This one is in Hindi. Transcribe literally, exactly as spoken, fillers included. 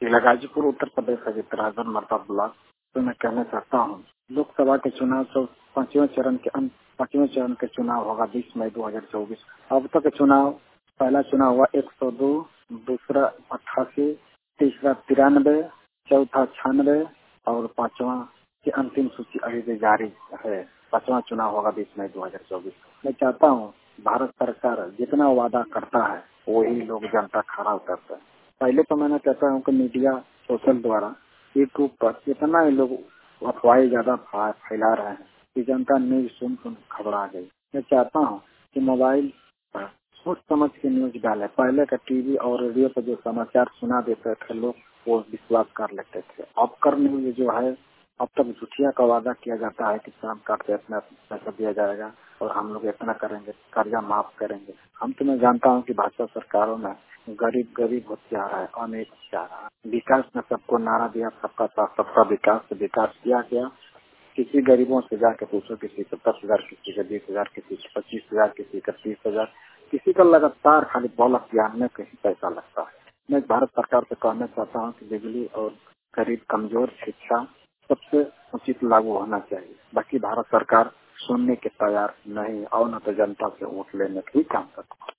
जिला गाजीपुर उत्तर प्रदेश का जितराजन मरता ब्लॉक। तो मैं कहना चाहता हूँ लोकसभा के चुनाव तो पांचवें चरण के अंत पांचवें चरण के चुनाव होगा बीस मई दो हजार चौबीस। अब तक चुनाव पहला चुनाव हुआ एक सौ दो, दूसरा अट्ठासी, तीसरा तिरानवे, चौथा छियानवे और पांचवा की अंतिम सूची अभी भी जारी है। पांचवा चुनाव होगा बीस मई दो हजार चौबीस। मैं चाहता हूँ भारत सरकार जितना वादा करता है वही लोग जनता खरा उतरता है। पहले तो मैंने कहता हूँ कि मीडिया सोशल द्वारा यूट्यूब पर इतना ही लोग अफवाहें ज्यादा फैला रहे हैं कि जनता न्यूज सुन सुन घबरा गई। मैं चाहता हूँ कि मोबाइल पर सोच समझ के न्यूज डाले। पहले का टीवी और रेडियो पर जो समाचार सुना देते थे लोग वो विश्वास कर लेते थे। अब कर न्यूज जो है अब तक झूठिया का वादा किया जाता है कि शाम काट के इतना पैसा दिया जाएगा और हम लोग इतना करेंगे, कर्जा माफ करेंगे। हम तो मैं जानता हूँ कि भाजपा सरकारों में गरीब गरीब होते जा रहा है, अमीर जा रहा है। विकास ने सबको नारा दिया, सबका साथ सबका विकास, से विकास किया गया। किसी गरीबों से जाके पूछो, किसी को दस हजार, किसी को बीस हजार, किसी को पच्चीस हजार, किसी का तीस हजार, किसी का लगातार खाली बोलक में कहीं पैसा लगता है। मैं भारत सरकार से कहना चाहता हूँ कि बिजली और गरीब कमजोर शिक्षा सबसे उचित लागू होना चाहिए। बाकी भारत सरकार सुनने के तैयार नहीं और न तो जनता से वोट लेने का ही काम करता।